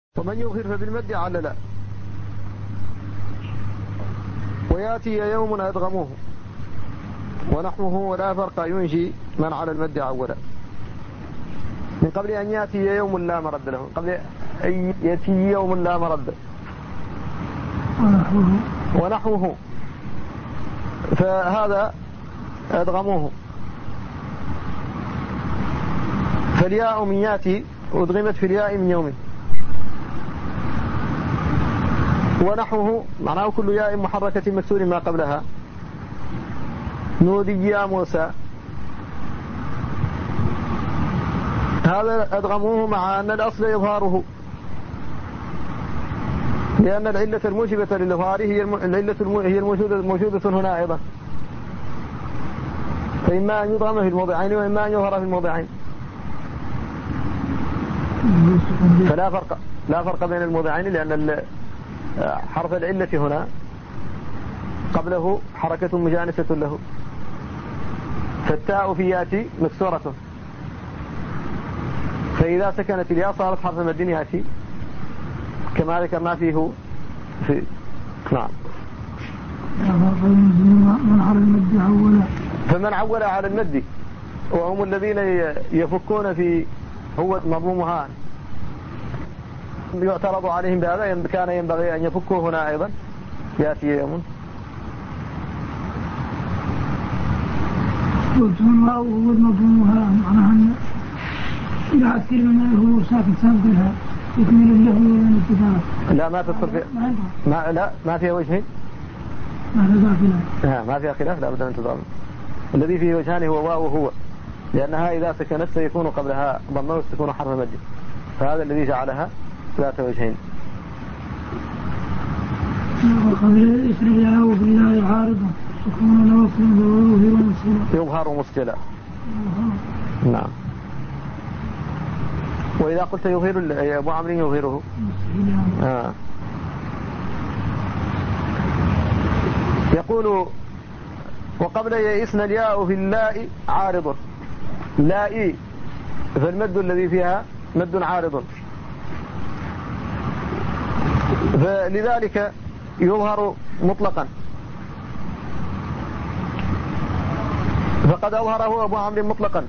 ومن يظهر فبالمد علل وياتي يوم أدغموه ونحوه ولا فرق ينجي من على المد عولا من قبل أن ياتي يوم لا مرد له، من قبل أن ياتي يوم لا مرد. ونحوه فهذا أدغموه، فالياء من ياتي أدغمت في الياء من يوم. ونحوه معناه كل ياء محركة مكسور ما قبلها. نودي يا موسى، هذا أدغموه مع أن الأصل إظهاره، لأن العلة الموجبة للإظهار هي الموجودة هنا أيضا، فإما أن يضغم في الموضعين وإما أن يظهر في الموضعين، لا فرق بين الموضعين، لأن حرف العلة هنا قبله حركة مجانسة له، فالتاء في ياتي مكسورة، فإذا سكنت الياء صارت حرف مد ياتي كما ذكرنا فيه في نعم. فمن عول على المد وهم الذين يفكون في هو مضمومها يعترض عليهم بهذا، كان ينبغي أن يفكوا هنا أيضا ياتي يوم. قلت ما هو مضمومها معناها يعكر من هو ساكن سابقها يكمل له من الكتاب. لا ما تدخل في ما فيها وجهين، ما فيها خلاف، لا بد أن تضام. الذي فيه وجهان هو واو وهو، لأنها إذا سكنت سيكون قبلها ضمه وستكون حرف مد، فهذا الذي جعلها ذات وجهين. وقبل إسرائيل وبالله عارضة سكون وصل يظهر مسجلا. نعم. وإذا قلت يظهر يا أبو عمرو يظهره يقول وقبل يئسن الياء في اللاء عارض، لاء فالمد الذي فيها مد عارض، فلذلك يظهر مطلقا، فقد أظهره أبو عمرو مطلقا.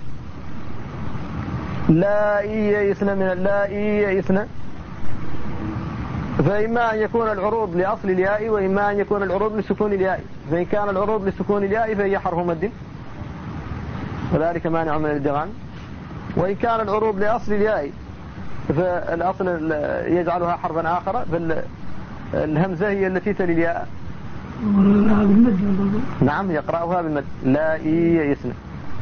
لا يئسن من اللاء يئسن، فإما أن يكون العروض لأصل الياء وإما أن يكون العروض لسكون الياء، فإن كان العروض لسكون الياء فهي حرف مد وذلك مانع من الادغام، وإن كان العروض لأصل الياء فالأصل يجعلها حرفا آخر، فالهمزة هي التي تلي الياء. نعم يقرأها بالمد لا يئسن،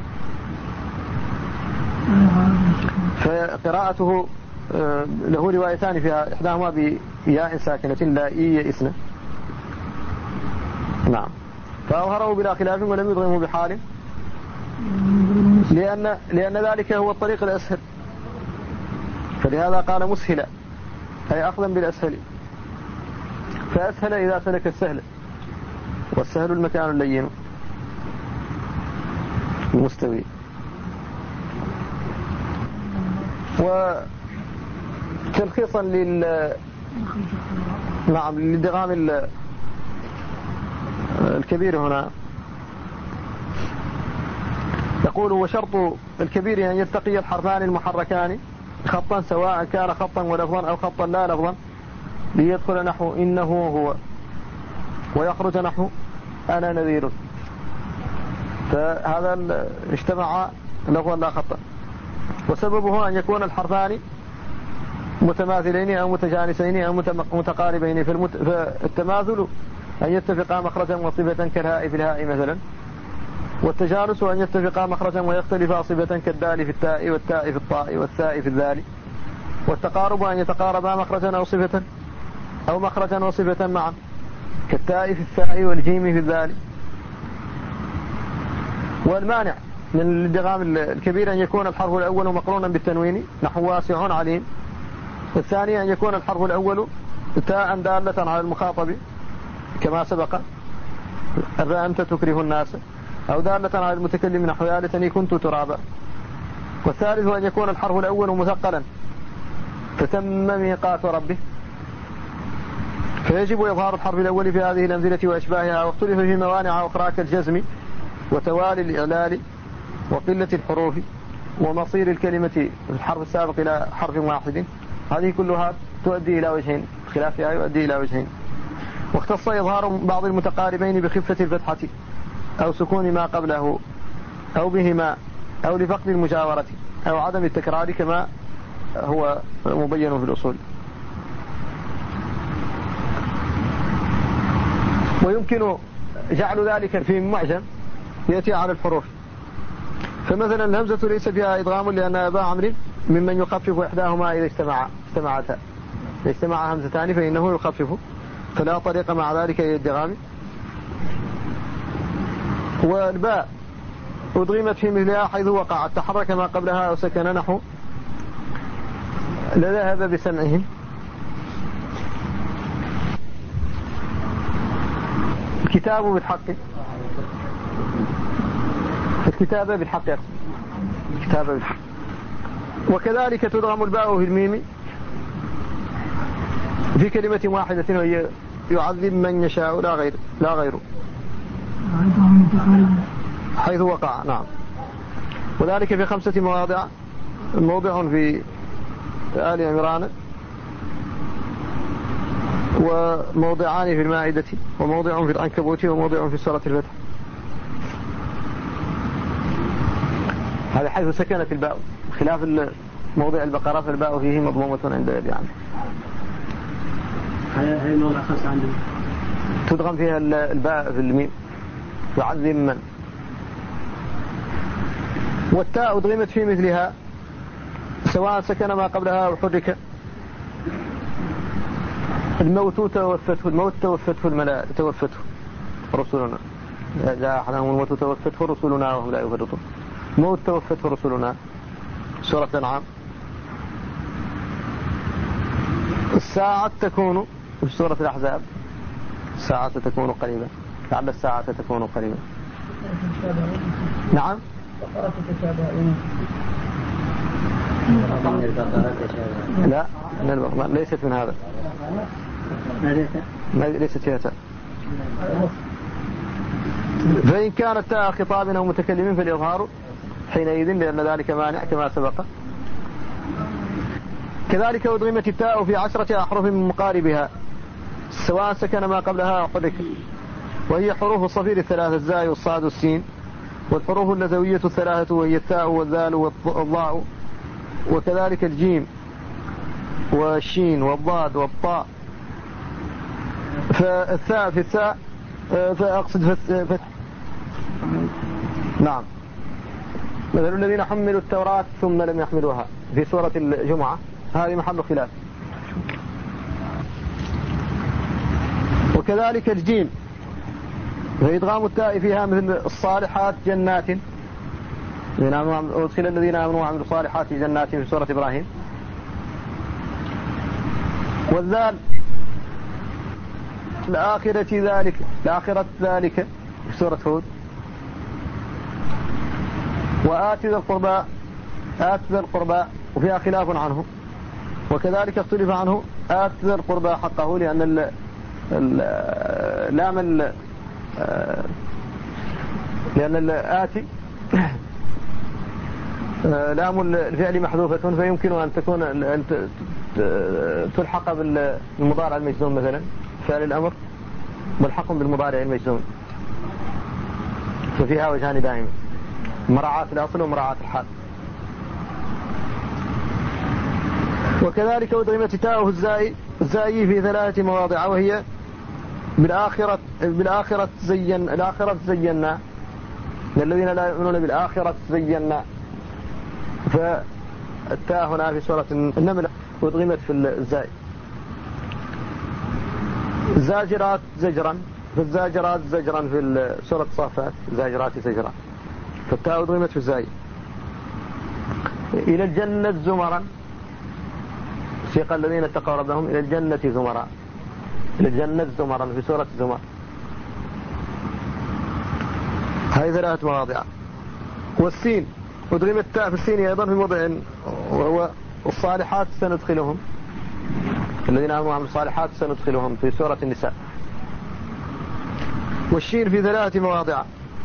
فقراءته له روايتان فيها إحداهما بياء ساكنة لا يئسن. نعم. فأظهره بلا خلاف ولم يضغمه بحال، لأن ذلك هو الطريق الأسهل، فلهذا قال مسهلا أي أخذا بالأسهل، فأسهل إذا سلك السهل، والسهل المكان اللين المستوي. وتلخيصا نعم للدغام الكبير هنا يقول وشرط الكبير أن يلتقي الحرفان المحركان خطا، سواء كان خطا ولفظا أو خطا لا لفظا، ليدخل نحو إنه هو ويخرج نحو أنا نذير، فهذا اجتمع لفظا لا خطا. وسببه أن يكون الحرفان متماثلين أو متجانسين أو متقاربين، فالتماثل أن يتفقا مخرجا وصفة كالهاء في الهاء مثلا، والتجانس أن يتفقا مخرجا ويختلفا صفة كالدال في التاء والتاء في الطاء والثاء في الذال، والتقارب أن يتقاربا مخرجا أو صفة أو مخرجا وصفة معا كالتاء في الثاء والجيم في الذال. والمانع من الادغام الكبير أن يكون الحرف الأول مقرونا بالتنوين نحو واسع عليم، والثاني أن يكون الحرف الأول تاء دالة على المخاطب كما سبق أنت تكره الناس، أو دالة على المتكلم نحو يا ليتني كنت ترابا. والثالث أن يكون الحرف الأول مثقلا فتم ميقات ربه، فيجب إظهار الحرف الأول في هذه الأمثلة وأشباهها. واختلف في موانع أخرى كالجزم وتوالي الإعلال وقلة الحروف ومصير الكلمة في الحرف السابق إلى حرف واحد. هذه كلها تؤدي إلى وجهين، خلافها يؤدي إلى وجهين. واختص إظهار بعض المتقاربين بخفة الفتحة أو سكون ما قبله أو بهما أو لفقد المجاورة أو عدم التكرار كما هو مبين في الأصول. ويمكن جعل ذلك في معجم يأتي على الحروف. فمثلا الهمزة ليس فيها إدغام لأن أبا عمرو ممن يخفف إحداهما إذا اجتمعتا. إذا اجتمع همزتان فإنه يخفف، فلا طريق مع ذلك إلى الادغام. والباء أدغمت في مثلها حيث وقعت، تحرك ما قبلها أو سكن، نحو لذهب بسمعهم. الكتاب بالحق، الكتابة بالحق، الكتابة بالحق. وكذلك تدغم الباء في الميم في كلمة واحدة وهي يعذب من يشاء لا غيره حيث وقع. نعم. وذلك في 5 مواضع، موضع في آل عمران، وموضعان في المائدة، وموضع في العنكبوت، وموضع في سورة الفتح. هذا حيث سكنت الباء، خلاف موضع البقرة فالباء فيه مضمومة عند يعني. هذه الموضع خاصة عندنا تدغم فيها الباء في الميم، يعذب من. والتاء أدغمت في مثلها سواء سكن ما قبلها أو حرك. الموت توفته الملائكة، توفته رسلنا، جاء أحدهم الموت توفته رسلنا وهم لا يفرطون. موت توفته رسلنا، سورة الأنعام. الساعة تكون في سورة الأحزاب، الساعة تكون قريبا، لعل الساعة تكون قريبا. نعم. لا ليست من هذا، ليست فيها تاء. فإن كانت تاء خطاب أو متكلم فالإظهار حينئذ، لأن ذلك مانع كما سبق. كذلك أدغمت التاء في 10 أحرف من مقاربها سواء سكن ما قبلها أو حرك، وهي حروف الصفير 3: الزاي والصاد والسين. والحروف اللثوية 3 وهي التاء والذال والضاء، وكذلك الجيم والشين والضاد والطاء. فالثاء في الثاء فأقصد فتح. نعم. مثل الذين حملوا التوراة ثم لم يحملوها في سورة الجمعة، هذه محل خلاف. وكذلك الجيم فإدغام التاء فيها مثل الصالحات جنات، أدخل الذين آمنوا وعملوا الصالحات جنات في سورة إبراهيم. والذال الآخرة ذلك في سورة هود. وآت ذا القربى وفيها خلاف عنه، وكذلك اختلف عنه آت ذا القربى حقه، لأن لأن الآتي لام الفعل محذوفة، فيمكن أن تكون أن تلحق بالمضارع المجزوم، مثلا فعل الأمر ملحق بالمضارع المجزوم، ففيها وجهان دائما: مراعاة الأصل ومراعاة الحال. وكذلك أدغمت تاء الزاي في 3 مواضع، وهي بالآخرة زينا الذين لا يؤمنون بالآخرة زينا. فالتاء هنا في سورة النمل أدغمت في الزاي. زاجرات زجرا، فالزاجرات زجرا في سورة الصافات، زاجرات زجرا، فالتاء أدغمت في الزاي. إلى الجنة زمرا، سيق الذين اتقوا ربهم إلى الجنة زمرا، إلى الجنة زمرا في سورة الزمر. هذه 3 مواضع. والسين أدغمت التاء في السين أيضا في موضع، وهو الصالحات سندخلهم، الذين آمنوا وعملوا الصالحات سندخلهم في سورة النساء. والشين في 3 مواضع.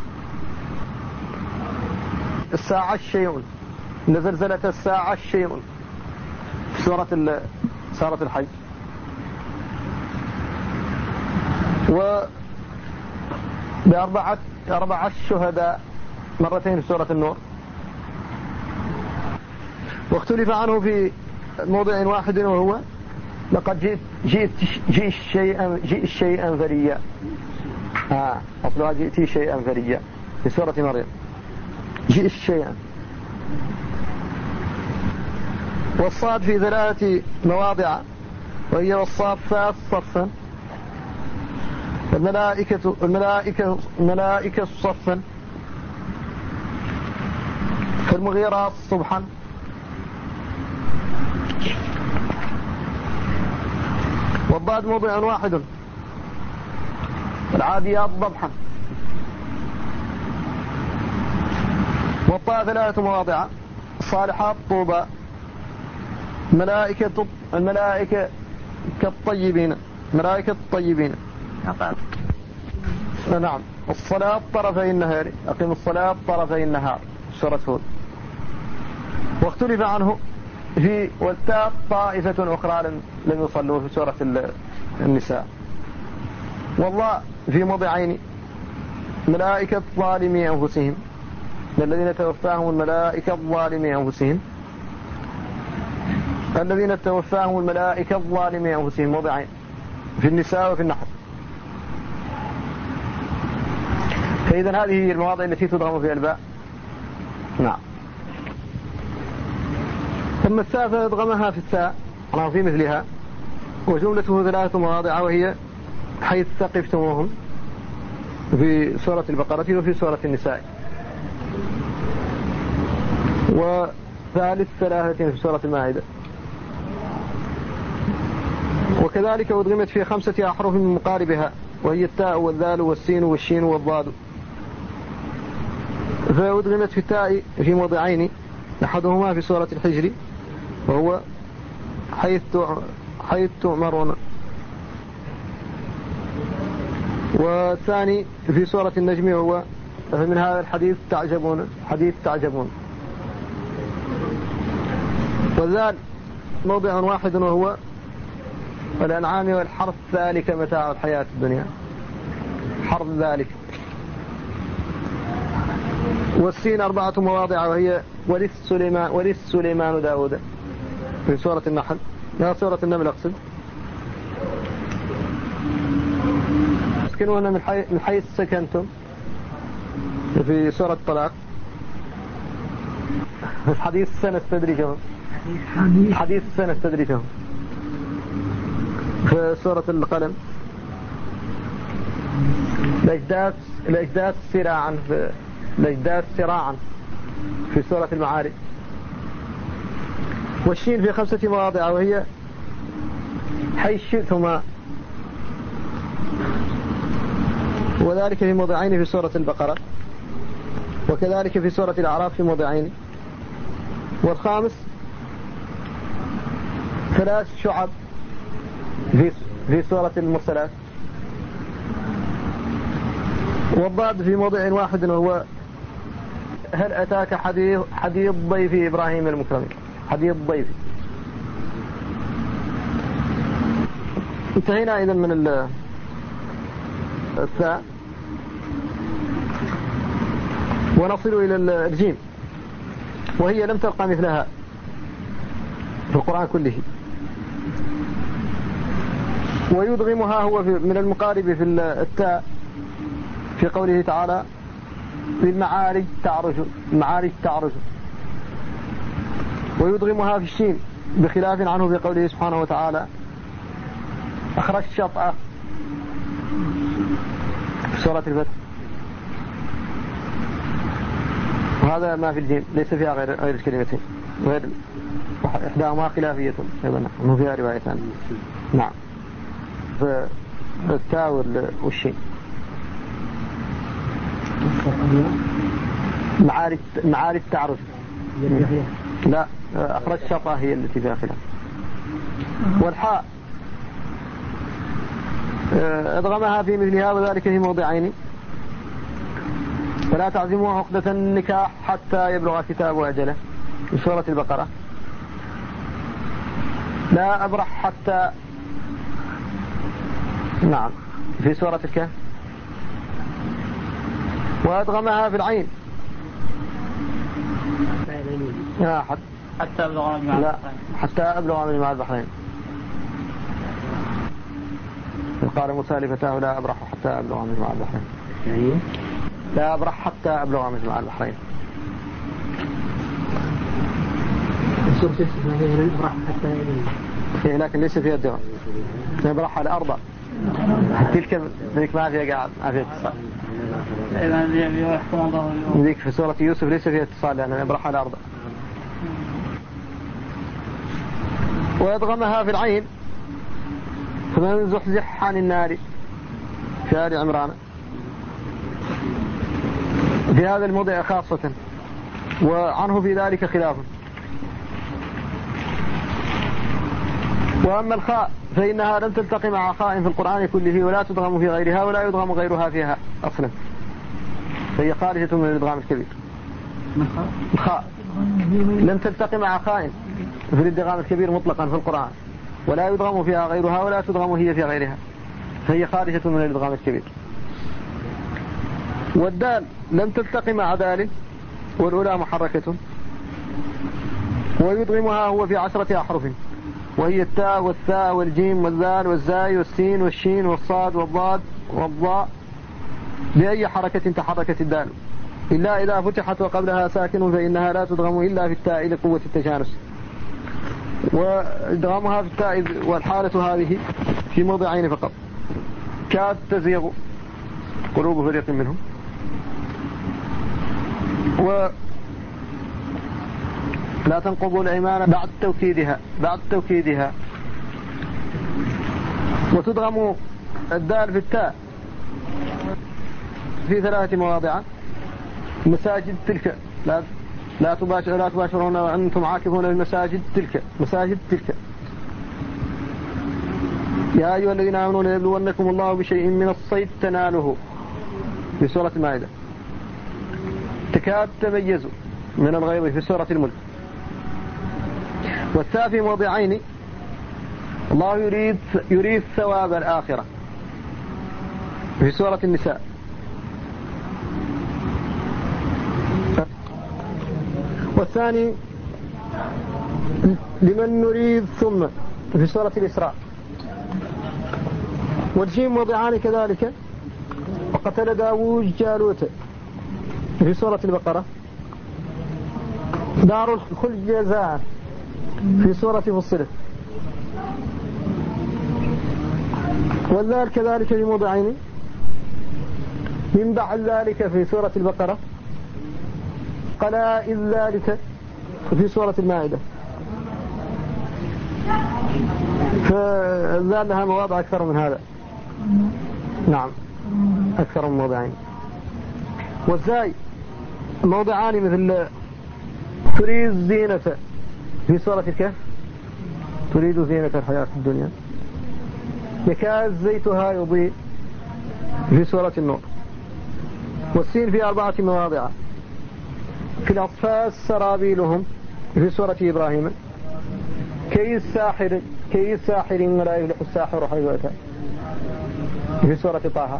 الساعة شيء، نزلزلة الساعة شيء في سورة الحج. وبأربعة شهداء مرتين في سورة النور. واختلف عنه في موضع واحد وهو لقد جئت شيئا فريا. أصلها جئت شيئا فريا في سورة مريم، جئت شيئا. والصاد في 3 مواضع وهي والصافات صفا، الملائكة صفا، فالمغيرات صبحا، والضاد موضع واحد، العاديات ضبحا. والطاء 3 مواضع، الصالحات طوبى، الملائكة كالطيبين، ملائكة الطيبين. نعم. الصلاة طرفي النهار، أقيم الصلاة طرفي النهار سورة هود. واختلف عنه في والتاء طائفة أخرى لم يصلوا في سورة النساء. والله في موضعين، ملائكة ظالمي أنفسهم، الذين توفاهم الملائكة ظالمي أنفسهم، الذين توفاهم الملائكة ظالمي أنفسهم، موضعين في النساء وفي النحل. فإذا هذه هي المواضع التي تضغم فيها الباء. نعم. ثم الثاء فيضغمها في الثاء أو في مثلها، وجملته 3 مواضع وهي حيث ثقفتموهم في سورة البقرة وفي سورة النساء، وثالث 3 في سورة المائدة. وكذلك أدغمت في 5 أحرف من مقاربها وهي التاء والذال والسين والشين والضاد. فأدغمت في التاء في موضعين، أحدهما في سورة الحجر وهو حيث تؤمرون، والثاني في سورة النجم وهو من هذا الحديث تعجبون. والذال موضع واحد وهو الأنعام والحرث ذلك متاع الحياة الدنيا، حرث ذلك. والسين 4 مواضع وهي ورث سليمان داود في سورة النحل، لا سورة النمل أقصد. اسكنونا من حيث سكنتم في سورة الطلاق. حديث السنة استدرجهم في سورة القلم. الأجداث سراعا في سورة المعارج. والشين في 5 مواضع وهي حيث شئتما، وذلك في موضعين في سورة البقرة، وكذلك في سورة الأعراف في موضعين. والخامس 3 شعب في سورة المرسلات. والضاد في موضع واحد وهو هل أتاك حديث ضيف إبراهيم المكرمين، حديث ضيف. انتهينا إذن من الثاء، ونصل إلى الجيم، وهي لم تلقى مثلها في القرآن كله. ويدغمها هو من المقارب في التاء في قوله تعالى في المعارج تعرج. ويدغمها في الشين بخلاف عنه في قوله سبحانه وتعالى أخرج شطأ في سورة الفتح. وهذا ما في الجيم ليس فيها غير الكلمتين، غير إحداهما خلافية أيضا، أنه فيها روايتان. نعم. في التاء والشين. معارج تعرج. لا، أخرج شطأ هي التي فيها خلاف. والحاء أدغمها في مثلها وذلك في موضعين. ولا تعزموا عقدة النكاح حتى يبلغ كتاب أجله في سورة البقرة. لا أبرح حتى، نعم، في سورة الكهف. وأدغمها في العين. حتى أبلغ مجمع البحرين. حتى أبلغ مجمع البحرين. قال موسى لفتاه لا أبرح حتى أبلغ مجمع البحرين. لا أبرح حتى أبلغ مجمع البحرين. فيه لكن ليس فيها الدواء. نبرح على الأرض. تلك ذيك ما فيها قاعد، ما فيها اتصال. ذيك في سورة يوسف ليس فيها اتصال لأنه نبرح على الأرض. ويدغمها في العين. فمن زحزح عن النار في آل عمران في هذا الموضع خاصة، وعنه في ذلك خلاف. وأما الخاء فإنها لم تلتقي مع خاء في القرآن كله، ولا تدغم في غيرها ولا يدغم غيرها فيها أصلا، فهي خارجة من الإدغام الكبير. الخاء لم تلتقي مع خاء في الإدغام الكبير مطلقا في القرآن، ولا يدغم فيها غيرها ولا تدغم هي في غيرها، فهي خارجة من الإدغام الكبير. والدال لم تلتقي مع دال، والأولى محركة، ويدغمها هو في 10 أحرف، وهي التاء والثاء والجيم والذال والزاي والسين والشين والصاد والضاد والضاء، بأي حركة تحركت الدال، إلا إذا فتحت وقبلها ساكن فإنها لا تدغم إلا في التاء لقوة التجانس. وإدغامها في التاء والحالة هذه في موضعين فقط. كاد تزيغ قلوب فريق منهم. لا تنقضوا الأيمان بعد توكيدها. وتدغم الدال في التاء في 3 مواضع. مساجد تلك لا تباشرون وأنتم عاكفون المساجد تلك، مساجد تلك. يا أيها الذين آمنوا ليبلونكم الله بشيء من الصيد تناله في سورة المائدة. تكاد تميز من الغيظ في سورة الملك. والثاء في موضعين. الله يريد ثواب الآخرة في سورة النساء. والثاني لمن نريد ثم في سورة الإسراء. والجيم موضعان كذلك. وقتل داوود جالوت في سورة البقرة. دار الخلد جزاء في سورة فصلت. والذال كذلك في موضعين. من بعد ذلك في سورة البقرة. قلائل ذلك في سورة المائدة. فالذال لها مواضع أكثر من هذا. نعم، أكثر من موضعين. والزاي موضعان مثل تريد زينة في سورة الكهف. تريد زينة الحياة الدنيا. يكاد زيتها يضيء في سورة النور. والسين في 4 مواضع. في الأطفال سرابيلهم في سورة إبراهيم. كي الساحر ولا يفلح الساحر حيث أتى في سورة طه.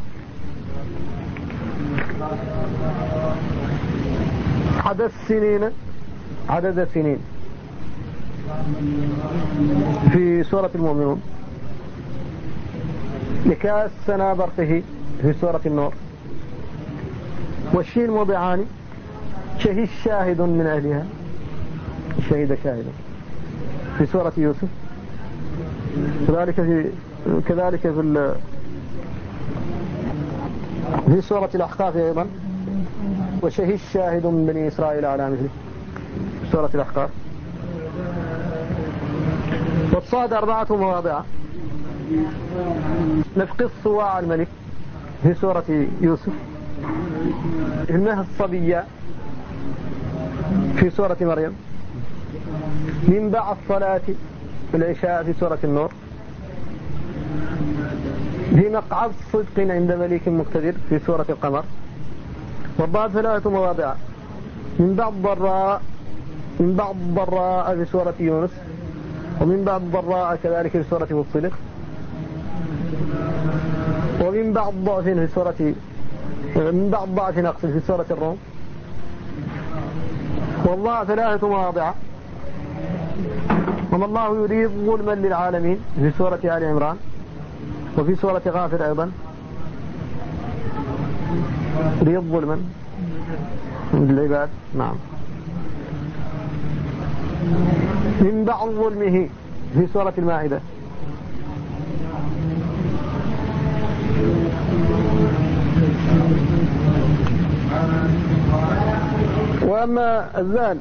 عدد السنين في سورة المؤمنون. لكاس سنا برقه في سورة النور. والشين موضعان. شهد شاهد من أهلها. شهد شاهد في سورة يوسف. كذلك في سورة الأحقاف أيضا. وشهد شاهد من بني إسرائيل على مثله في سورة الأحقاف. والصاد 4 مواضع. نفقد صواع الملك في سورة يوسف. المه الصبية في سورة مريم. من بعد الصلاة العشاء في سورة النور. في مقعد صدق عند مليك مقتدر في سورة القمر. والضاد 3 مواضع من بعض ضراء في سورة يونس، ومن بعض ضراء كذلك في سورة فصلت، ومن بعض ضعف في سورة من بعض ضعف نقص في سورة الروم. والله 3 مواضع وما الله يريد ظلما للعالمين في سورة آل عمران، وفي سورة غافر أيضا يريد ظلما للعباد. نعم. من بعض ظلمه في سورة المائدة. وأما الذال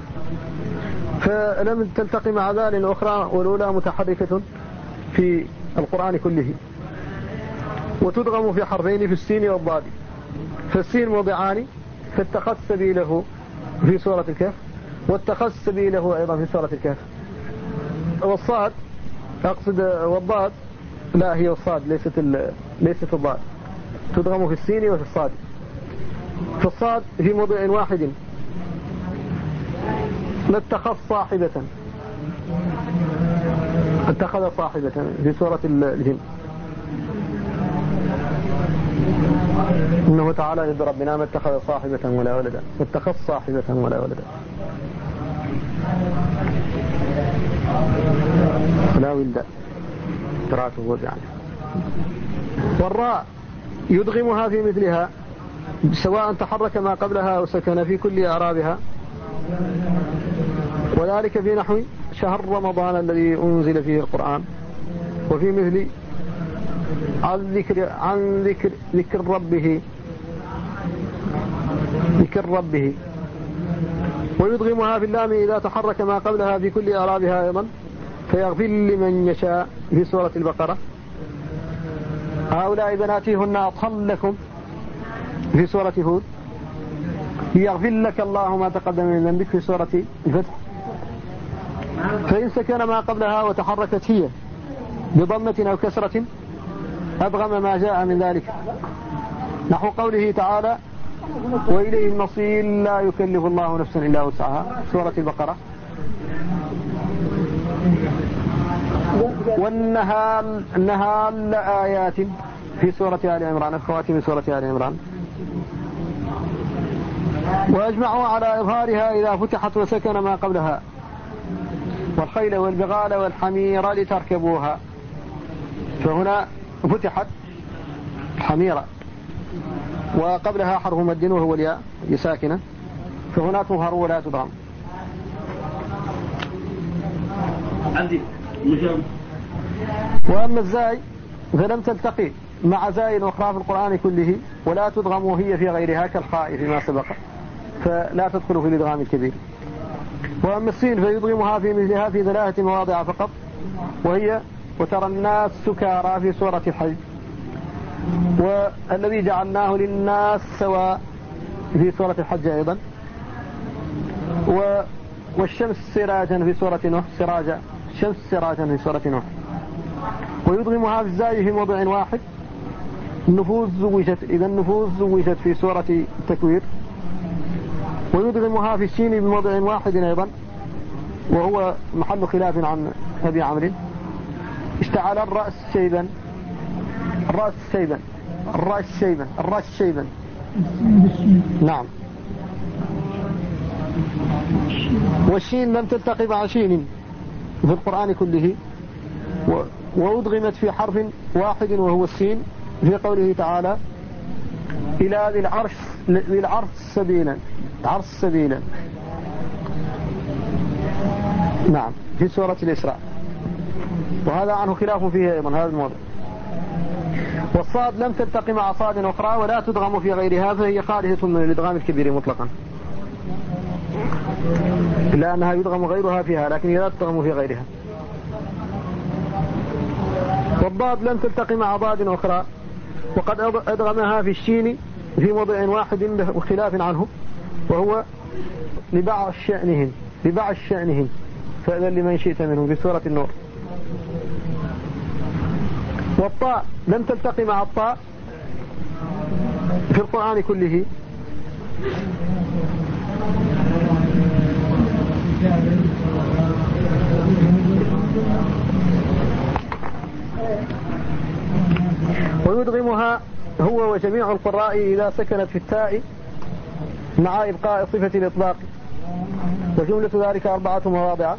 فلم تلتقي مع ذال أخرى، والأولى متحركة في القرآن كله، وتدغم في حرفين في السين والضاد. فالسين موضعان، فاتخذ سبيله في سورة الكهف، واتخذ سبيله أيضا في سورة الكهف. والصاد أقصد والضاد لا، هي الصاد ليست الضاد، تدغم في السين وفي الصاد. فالصاد في موضع واحد لاتخذ صاحبة، اتخذ صاحبة في سورة الجن. إنه تعالى يد ربنا ما اتخذ صاحبة ولا ولدا، اتخذ صاحبة ولا ولدا ولا ولدا تراته وزعا. والراء يدغمها في مثلها سواء تحرك ما قبلها أو سكن في كل أعرابها، وذلك في نحو شهر رمضان الذي أنزل فيه القرآن، وفي مثل عن ذكر ربه. ويدغمها في اللام إذا تحرك ما قبلها في كل أعرابها أيضا، فيغفر لمن يشاء في سورة البقرة. هؤلاء بناتهن أطهر لكم في سورة هود. يغفر لك الله ما تقدم من ذنبك في سورة الفتح. فإن سكن ما قبلها وتحركت هي بضمة أو كسرة أبغم ما جاء من ذلك، نحو قوله تعالى وإليه المصير لا يكلف الله نفسا إلا وسعها سورة البقرة. والنهال لآيات في سورة آل عمران، الخواتم سورة آل عمران. وأجمعوا على إظهارها إذا فتحت وسكن ما قبلها، والخيل والبغال والحمير لتركبوها. فهنا فتحت حميرة وقبلها حرف مد وهو الياء ساكنة، فهنا تظهر ولا تضغم. وأما الزاي فلم تلتقي مع زاي أخرى في القرآن كله، ولا تضغم وهي في غيرها كالخاء فيما سبق، فلا تدخل في الإدغام الكبير. وأما الصين فيضغمها في مثلها في 3 مواضع فقط، وهي وترى الناس سكارى في سورة الحج، والذي جعلناه للناس سواء في سورة الحج أيضا، والشمس سراجا في سورة نوح، الشمس سراجا في سورة نوح. ويضغمها في الزاي في موضع واحد، النفوس زوجت في سورة التكوير. ويدغمها في السين بموضع واحد أيضا، وهو محل خلاف عن أبي عمرو. اشتعل الرأس شيبا. نعم. والشين لم تلتقي مع شين في القرآن كله، وأدغمت في حرف واحد وهو السين في قوله تعالى إلى ذي العرش سبيلا. نعم، في سورة الإسراء، وهذا عنه خلاف فيه أيضا هذا الموضع. والصاد لم تلتقي مع صاد أخرى ولا تدغم في غيرها، فهي خارجة من الإدغام الكبير مطلقا، إلا أنها يدغم غيرها فيها، لكن لا تدغم في غيرها. والضاد لم تلتقي مع ضاد أخرى، وقد أدغمها في الشين في موضع واحد بخلاف عنه، وهو لبعض شأنهم فأذن لمن شئت منهم في سورة النور. والطاء لم تلتقي مع الطاء في القرآن كله. ويدغمها هو وجميع القراء إذا سكنت في التاء مع إبقاء صفة الإطلاق، وجملة ذلك 4 مواضع،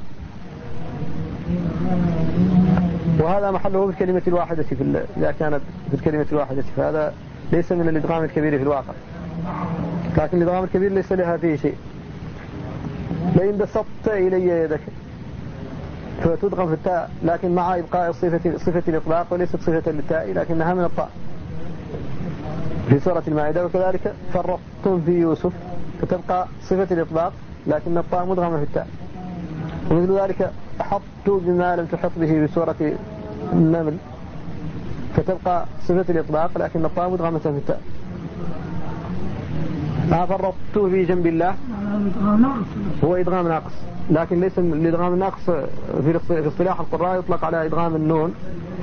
وهذا محله في الكلمة الواحدة إذا كانت في الكلمة الواحدة، فهذا ليس من الإدغام الكبير في الواقع، لكن الإدغام الكبير ليس لها فيه شيء. لئن بسطت إلي يدك فتدغم في التاء لكن مع إبقاء صفة الإطلاق، وليست صفة للتاء لكنها من الطاء في سورة المائدة. وكذلك فرطتم في يوسف فتبقى صفة الإطلاق لكن الطاء مدغمة في التاء. ومثل ذلك أحط بما لم تحط به في سورة النمل فتبقى صفة الإطلاق لكن الطاء مدغمة في التاء. فرطت في جنب الله هو إدغام ناقص، لكن ليس الإدغام الناقص في اصطلاح القراء يطلق على إدغام النون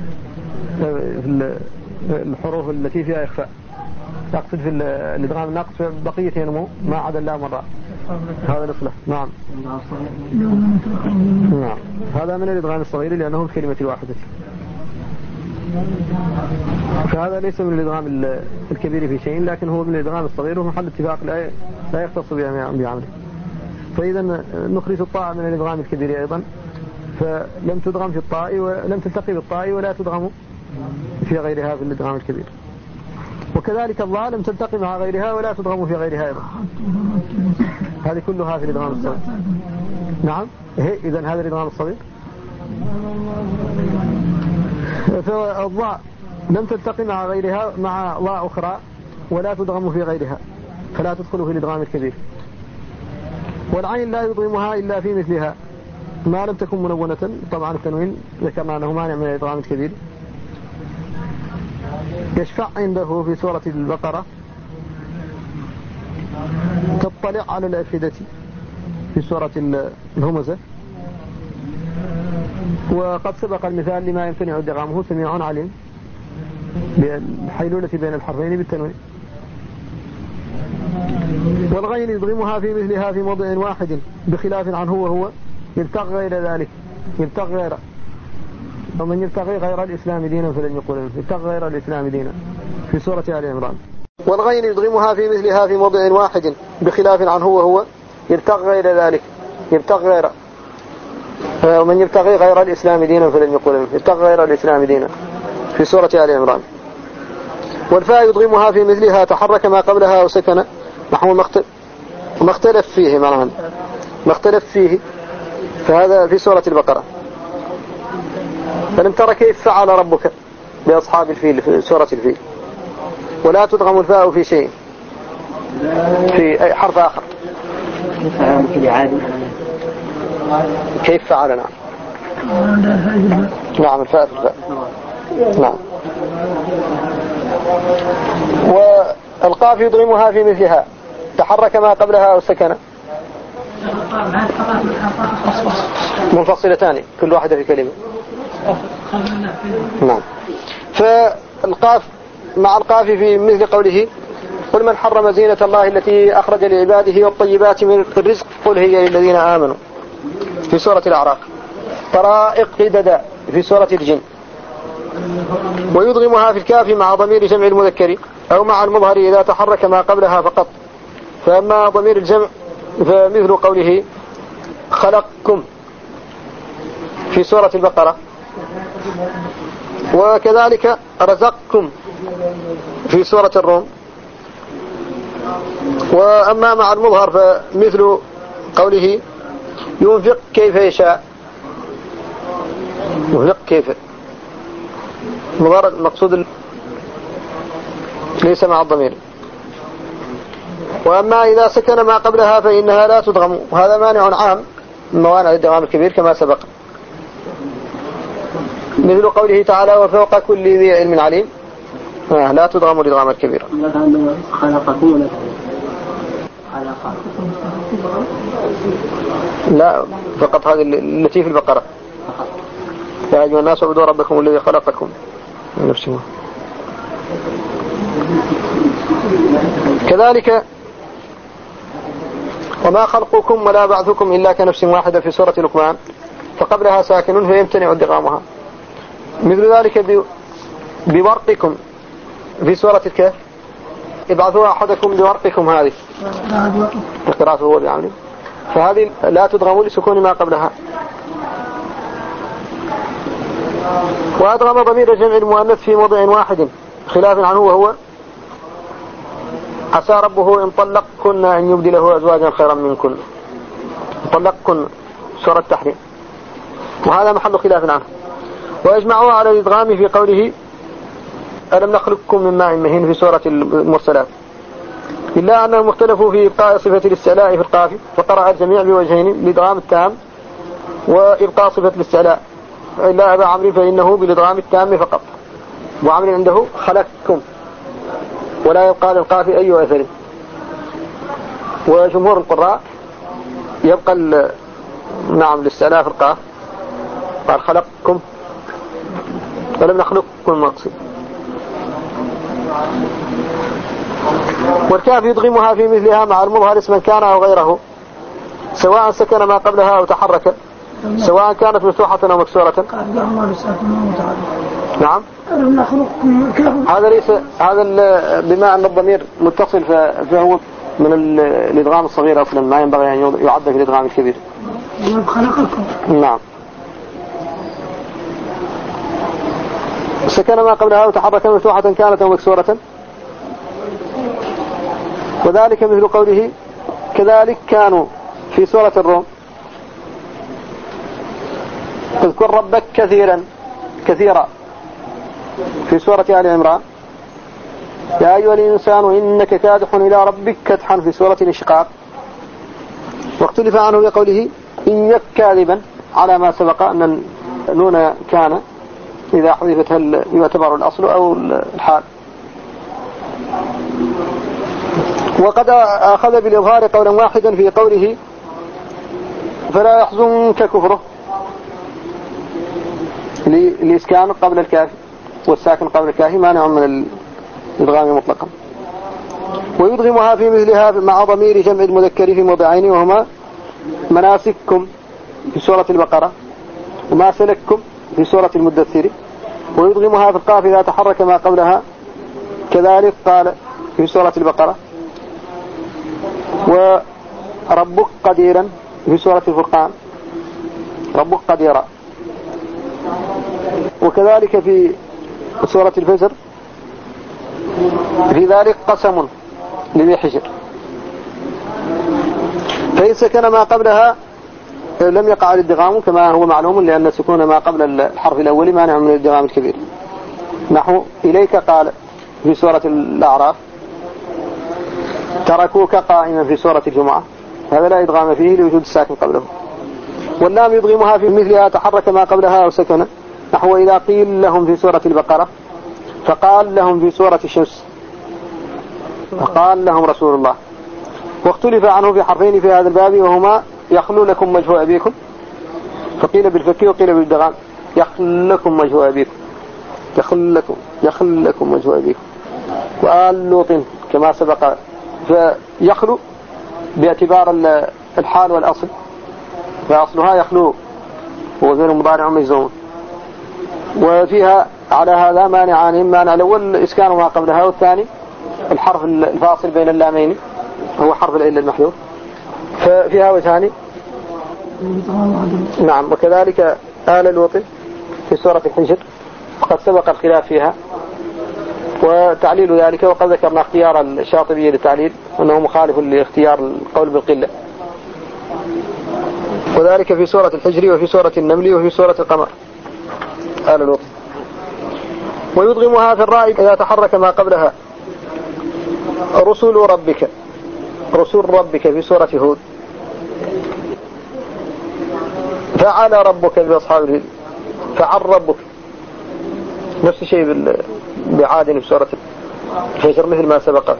في الحروف التي فيها إخفاء، يقصد في الإدغام الناقص بقية ينمو ما عدا الله مرة، هذا الإصلاح. نعم هذا من الإدغام الصغير لأنه في كلمة واحدة، فهذا ليس من الإدغام الكبير في شيء، لكن هو من الإدغام الصغير ومحل اتفاق لا يختص بعمله. فإذا نخرج الطاء من الإدغام الكبير أيضا، فلم تدغم في الطاء ولم تلتقي بالطاء ولا تدغم في غيرها في الإدغام الكبير. وكذلك الضاء لم تلتقي مع غيرها ولا تدغم في غيرها أيضا، هذه كلها في الإدغام الصغير. نعم إذا هذا الإدغام الصغير. فالضاء لم تلتقي مع غيرها مع ضاء أخرى ولا تدغم في غيرها فلا تدخل في الإدغام الكبير. والعين لا يدغمها إلا في مثلها ما لم تكن منونة. طبعا التنوين ذكرنا أنه مانع من الإدغام الكبير. يشفع عنده في سورة البقرة تطلع على الأفئدة في سورة الهمزة، وقد سبق المثال لما يمتنع ادغامه سميع عليم بالحيلولة بين الحرفين بالتنوين. والغين يدغمها في مثلها في موضع واحد بخلاف عنه وهو يبتغ غير ذلك، يبتغ غير، ومن يبتغي غير الإسلام دينا فلن يقبل، يبتغ غير الإسلام دينا في سورة آل عمران. والغين يدغمها في مثلها في موضع واحد بخلاف عنه وهو يبتغ غير ذلك، يبتغ غير، ومن يبتغي غير الإسلام دينا فلن يقبل، يبتغ غير الإسلام دينا في سورة آل عمران. والفاء يدغمها في مثلها تحرك ما قبلها وسكن نحو ما اختلف فيه، معناها ما اختلف فيه، فهذا في سورة البقرة. فلم ترى كيف فعل ربك بأصحاب الفيل في سورة الفيل. ولا تدغم الفاء في شيء في أي حرف آخر. كيف فعل؟ نعم نعم الفاء في الفاء. نعم. والقاف يدغمها في مثلها تحرك ما قبلها وسكن منفصلتان كل واحدة في كلمة. نعم. فالقاف مع القاف في مثل قوله قل من حرم زينة الله التي أخرج لعباده والطيبات من الرزق قل هي للذين آمنوا في سورة الأعراف. طرائق قددا في سورة الجن. ويدغمها في الكاف مع ضمير جمع المذكر أو مع المظهر إذا تحرك ما قبلها فقط. فأما ضمير الجمع فمثل قوله خلقكم في سورة البقرة، وكذلك رزقكم في سورة الروم. وأما مع المظهر فمثل قوله ينفق كيف يشاء، ينفق كيف، المقصود ليس مع الضمير. وأما إذا سكن ما قبلها فإنها لا تدغم، وهذا مانع عام من موانع الادغام الكبير كما سبق. مثل قوله تعالى وفوق كل ذي علم عليم لا تدغم الادغام الكبير. لا فقط هذه التي في البقرة يا أيها الناس اعبدوا ربكم الذي خلقكم. كذلك وما خلقكم ولا بعثكم إلا كنفس واحدة في سورة لقمان، فقبلها ساكن فيمتنع ادغامها. مثل ذلك بورقكم في سورة الكهف، ابعثوا أحدكم بورقكم، هذه القراءة هو يعني، فهذه لا تدغم لسكون ما قبلها. وأدغم ضمير جمع المؤنث في موضع واحد خلاف عنه، وهو عسى ربه إن طلقكن أن يبدله أزواجا خيرا منكن. طلقكن سورة التحريم، وهذا محل خلاف عنه. ويجمعوا على الإدغام في قوله ألم نخلقكم من ماء مهين في سورة المرسلات، إلا أنهم اختلفوا في إبقاء صفة الاستعلاء في القاف، فقرأ الجميع بوجهين، الإدغام التام وإبقاء صفة الاستعلاء، إلا أبا عمرو فإنه بالإدغام التام فقط، وعمرو عنده خلقكم ولا يبقى للقاف أي أثر. وجمهور القراء يبقى الاستعلاء في القاف، قال خلقكم ولم نخلقكم مقصد. والكاف يدغمها في مثلها مع المظهر اسما كان أو غيره، سواء سكن ما قبلها أو تحرك، سواء كانت مفتوحة أو مكسورة. نعم، هذا ليس هذا بما أن الضمير متصل فهو من الإدغام الصغير أصلا، ما ينبغي أن يعد في الإدغام الكبير. نعم، سكن ما قبلها وتحرك مفتوحة كانت أو مكسورة، وذلك مثل قوله كذلك كانوا في سورة الروم، اذكر ربك كثيرا في سورة آل عمران، يا أيها الإنسان إنك كادح إلى ربك كدحا في سورة الانشقاق. واختلف عنه بقوله إن يك كاذبا، على ما سبق أن نون كان إذا حذفت هل يعتبر الأصل أو الحال. وقد أخذ بالإظهار قولا واحدا في قوله فلا يحزنك كفره، الإسكان قبل الكاف والساكن قبل الكاف مانع من الإدغام مطلقا. ويدغمها في مثلها مع ضمير جمع المذكر في موضعين، وهما مناسككم في سورة البقرة وما سلككم في سورة المدثر. ويدغمها في القاف إذا تحرك ما قبلها، كذلك قال في سورة البقرة وربك قديرا في سورة الفرقان، ربك قديرا. وكذلك في سورة الفجر في ذلك قسم لذي حجر، فإن سكن ما قبلها لم يقع الادغام كما هو معلوم، لأن سكون ما قبل الحرف الأول مانع من الادغام الكبير. نحو إليك قال في سورة الأعراف، تركوك قائما في سورة الجمعة، هذا لا إدغام فيه لوجود الساكن قبله. واللام يدغمها في مثلها تحرك ما قبلها أو سكن، نحو إذا قيل لهم في سورة البقرة فقال لهم في سورة الشمس فقال لهم رسول الله. واختلف عنه في حرفين في هذا الباب، وهما يخلو لكم وجه أبيكم، فقيل بالفك وقيل بالدغام، يخل لكم وجه أبيكم، يخل لكم وجه أبيكم. وآل لوط كما سبق، فيخلو باعتبار الحال والأصل، فأصلها يخلو وزير مضارع مجزوم، وفيها على هذا مانعان، مانع الأول إسكان ما قبلها، والثاني الحرف الفاصل بين اللامين هو حرف العلة المحذوف، ففيها وجهان. نعم. وكذلك آل لوط في سورة الحجر وقد سبق الخلاف فيها، وتعليل ذلك وقد ذكرنا اختيار الشاطبي للتعليل أنه مخالف لاختيار القول بالقلة، وذلك في سورة الحجر وفي سورة النمل وفي سورة القمر آل لوط. ويدغمها في الراء إذا تحرك ما قبلها، رسل ربك في سورة هود، فعل ربك بأصحاب الفيل، فعل ربك، نفس الشيء بعاد في سورة الحجر مثل ما سبق.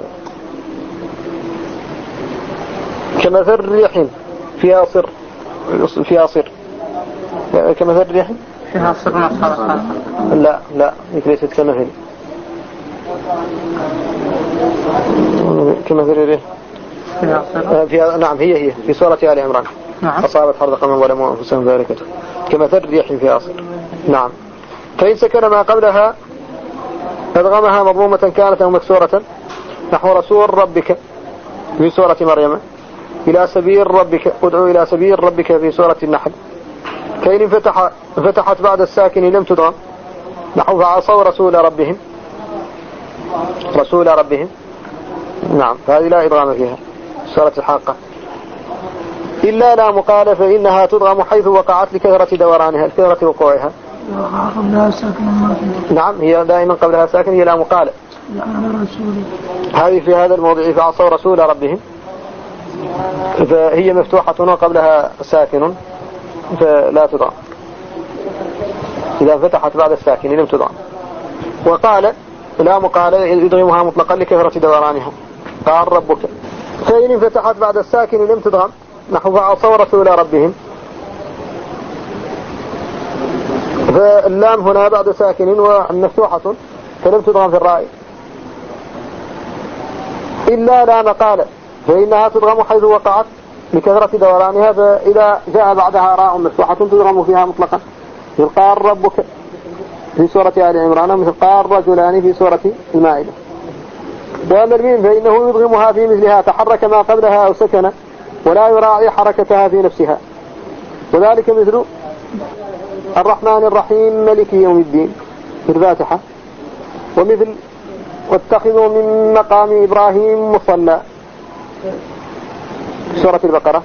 كمثل ريح فيها صر كمثل ريح فيها صر مصحف. لا ليست كمثل كمثل فيها نعم هي في سورة آل عمران. نعم. أصابت حرث قوم ظلموا أنفسهم ذلك كمثل ريح فيها صر. نعم. فإن سكن ما قبلها أدغمها مضمومة كانت أو مكسورة نحو رسول ربك في سورة مريم إلى سبيل ربك ادعو إلى سبيل ربك في سورة النحل. كأن فتحت بعد الساكن لم تدغم نحو فعصوا رسول ربهم. نعم. فهذه لا إدغام فيها سورة الحاقة إلا لا مقال فإنها تدغم حيث وقعت لكثرة دورانها لكثرة وقوعها. نعم هي دائما قبلها ساكن هي لا مقال. هذه في هذا الموضع فعصوا رسول ربهم فهي مفتوحة وقبلها ساكن فلا تدغم إذا فتحت بعد الساكن لم تدغم. وقال لا مقال يدغمها مطلقا لكثرة دورانها قال ربك. فإن فتحت بعد الساكن لم تدغم نحو فعصوا رسول ربهم فاللام هنا بعد ساكن ومفتوحة فلم تدغم في الراء. إلا لا مقال فإنها تدغم حيث وقعت لكثرة دورانها فإذا جاء بعدها راء مفتوحة تدغم فيها مطلقا مثل قال ربك في سورة آل عمران مثل قال رجلان في سورة المائدة. وأما الميم فإنه يدغمها في مثلها تحرك ما قبلها أو سكن ولا يراعي حركتها في نفسها وذلك مثل الرحمن الرحيم ملك يوم الدين في الفاتحة ومثل واتخذوا من مقام إبراهيم مصلى سورة البقرة.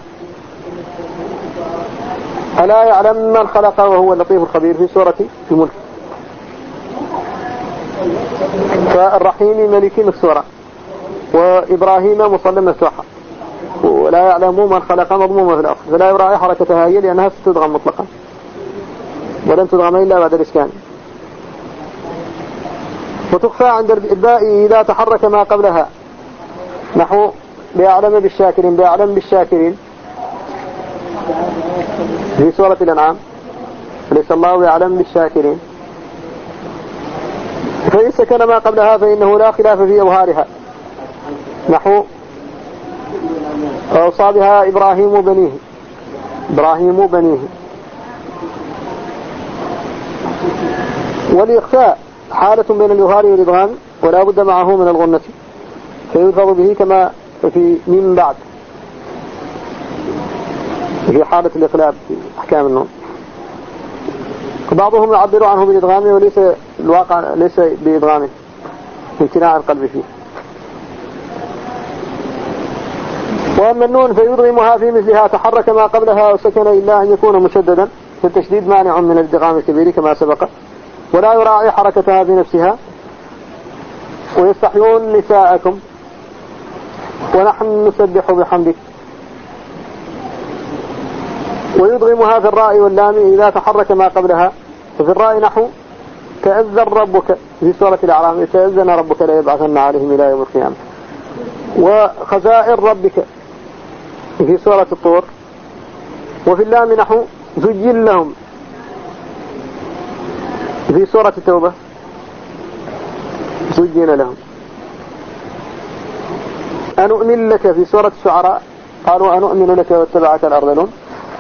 ألا يعلم من خلق وهو اللطيف الخبير في سورة الملك. فالرحيم ملك مكسورة وإبراهيم مصلى مفتوحة ولا يعلم من خلق مضمومة في الأصل فلا يراعي حركتها هي لأنها ستدغم مطلقا ولن تدغم إلا بعد الإسكان. وتخفى عند الباء إذا تحرك ما قبلها نحو بيعلم بالشاكرين في سورة الأنعام ليس الله بيعلم بالشاكرين. فإن سكن ما قبلها فإنه لا خلاف في أظهارها نحو أوصى بها إبراهيم بنيه. والإخفاء حالة بين الإظهار والإدغام ولا بد معه من الغنة فيلفظ به كما في من بعد في حالة الإقلاب في أحكام النون. بعضهم يعبر عنه بالإدغام وليس الواقع ليس بإدغامه امتناع القلب فيه. وأما النون فيدغمها في مثلها تحرك ما قبلها وسكن إلا أن يكون مشددا فالتشديد مانع من الادغام الكبير كما سبق ولا يراعي حركتها بنفسها. ويستحيون نساءكم ونحن نسبح بحمدك. ويدغمها في الراء واللام إذا تحرك ما قبلها ففي الراء نحو تأذن ربك في سورة الأعراف تأذن ربك لا يبعثن عليهم إلى يوم القيامة. وخزائن ربك في سورة الطور. وفي اللام نحو زين لهم في سورة التوبة زين لهم. أنؤمن لك في سورة الشعراء قالوا أنؤمن لك واتبعك الأرذلون.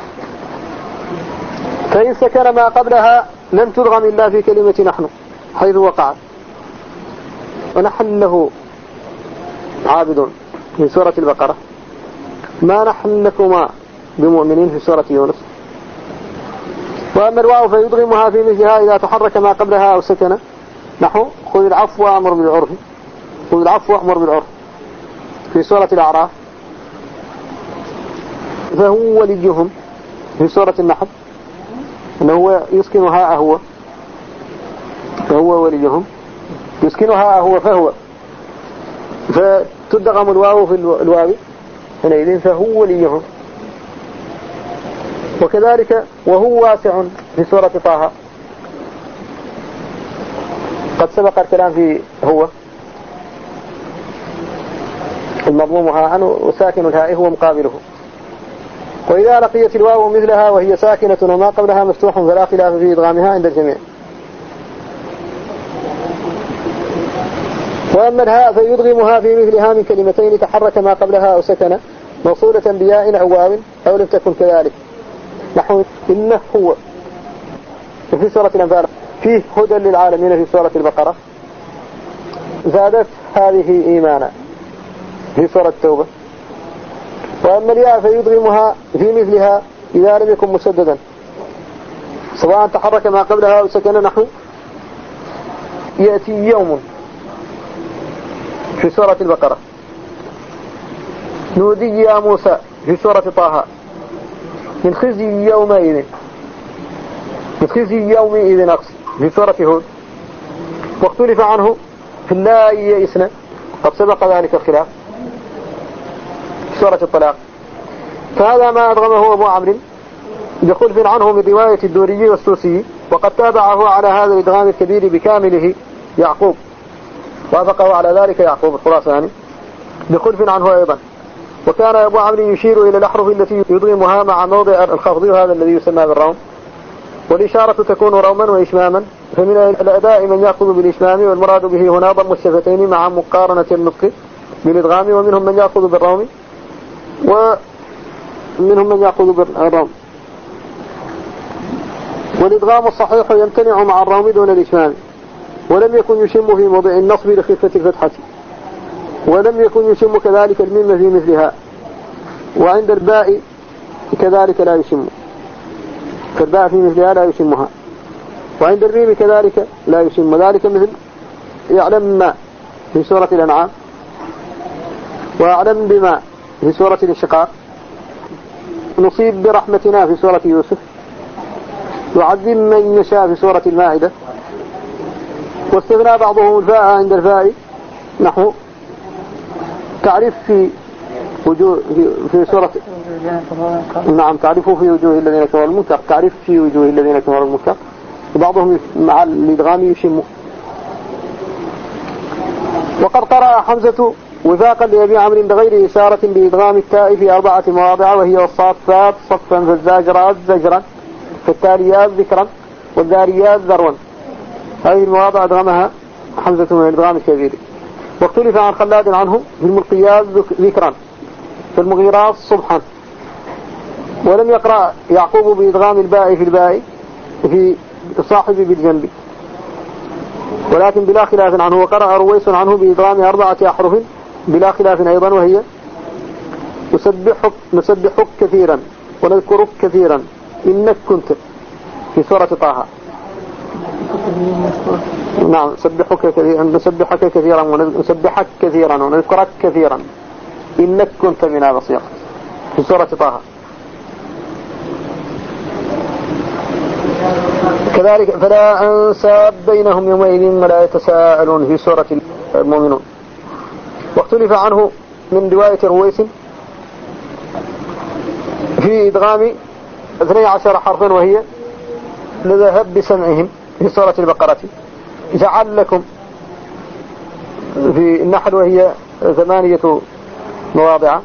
فإن سكن ما قبلها لم تدغم إلا في كلمة نحن حيث وقعت. ونحن له عابدون في سورة البقرة ما نحن لكما بمؤمنين في سورة يونس. وأما الواو فيدغمها في مثلها إذا تحرك ما قبلها أو سكن نحو خذ العفو وأمر بالعرف في سورة الأعراف. فهو وليهم في سورة النحل أنه هو يسكنها هو فهو وليهم يسكنها هو فهو فتدغم الواو في الواو حينئذ فهو وليهم. وكذلك وهو واسع في سورة طه قد سبق الكلام في هو المضمومها عنه وساكن الهاء هو مقابله. وإذا لقيت الواو مثلها وهي ساكنة وما قبلها مفتوح فلا خلاف في إدغامها عند الجميع. وأما الهاء فيدغمها في مثلها من كلمتين تحرك ما قبلها أو سكن موصولة بياء أو واو أو لم تكن كذلك، نحو إنه هو في سورة الأنفال، فيه هدى للعالمين في سورة البقرة، زادت هذه إيمانا في سورة التوبة. وأما الياء فيدغمها في مثلها إذا لم يكن مسددا سواء تحرك ما قبلها أو سكن، نحو يأتي يوم في سورة البقرة، نودي يا موسى في سورة طه، من خزي يومئذ، من خزي يومئذ أقصد في سورة هود. واختلف عنه في اللائي يئسن، قد سبق ذلك الخلاف في سورة الطلاق. فهذا ما أدغمه أبو عمرو بخلف عنه من رواية الدوري والسوسي، وقد تابعه على هذا الإدغام الكبير بكامله يعقوب، وافقه على ذلك يعقوب الخراساني بخلف عنه أيضا. وكان أبو عمرو يشير إلى الأحرف التي يدغمها مع موضع الخفض، وهذا الذي يسمى بالروم، والإشارة تكون روما وإشماما. فمن الأداء من يأخذ بالإشمام، والمراد به هنا ضم الشفتين مع مقارنة النطق بالإدغام، ومنهم من يأخذ بالروم ومنهم من يأخذ بالروم. والإدغام الصحيح يمتنع مع الروم دون الإشمام، ولم يكن يشم في موضع النصب لخفة الفتحة، ولم يكن يشم كذلك الميم في مثلها. وعند الباء كذلك لا يشم، فالباء في مثلها لا يشمها. وعند الميم كذلك لا يشم، ذلك مثل يعلم ما في سورة الأنعام، ويعلم بما في سورة الانشقاق، نصيب برحمتنا في سورة يوسف، يعذب من يشاء في سورة المائدة. واستثنى بعضهم الفاء عند الفاء، نحو تعرف في وجوه في سورة، نعم تعرفوا في وجوه الذين كفروا المنكر، تعرف في وجوه الذين كفروا المنكر. وبعضهم مع الإدغام يشم. وقد قرأ حمزة وفاقا لأبي عمرو بغير إشارة بإدغام التاء في 4 مواضع، وهي الصافات صفا، فالزاجرات زجرا، فالتاليات ذكرا، والذاريات ذروا. هذه المواضع أدغمها حمزة من الإدغام الكبير. واختلف عن خلاد عنه في الملقيات ذكرا، في المغيرات صبحا. ولم يقرأ يعقوب بإدغام الباء في الباء في صاحب بالجنب، ولكن بلا خلاف عنه. وقرأ رويس عنه بإدغام 4 أحرف بلا خلاف أيضا، وهي نسبحك كثيرا ونذكرك كثيرا إنك كنت في سورة طه. نعم نسبحك كثيرا ونسبحك كثيرا ونذكرك كثيرا إنك كنت بنا بصيرا في سورة طه. كذلك فلا أنساب بينهم يومئذ ولا يتساءلون في سورة المؤمنون. واختلف عنه من رواية رويس في إدغام 12 حرفا، وهي لذهب بسمعهم في سورة البقرة، جعل لكم في النحل وهي 8 مواضع،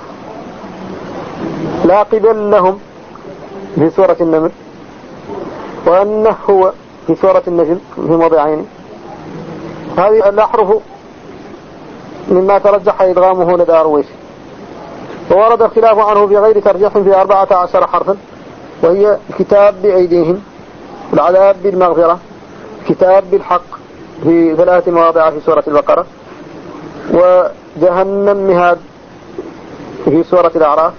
لا قبل لهم في سورة النمل، وأنه هو في سورة النجم في موضعين. هذه الأحرف مما ترجح إدغامه لدى رويس. وورد الخلاف عنه في غير ترجيح في 14 حرفا، وهي الكتاب بأيديهم، العذاب بالمغفرة، كتاب بالحق في 3 مواضع في سورة البقرة، وجهنم مهاد في سورة الأعراف،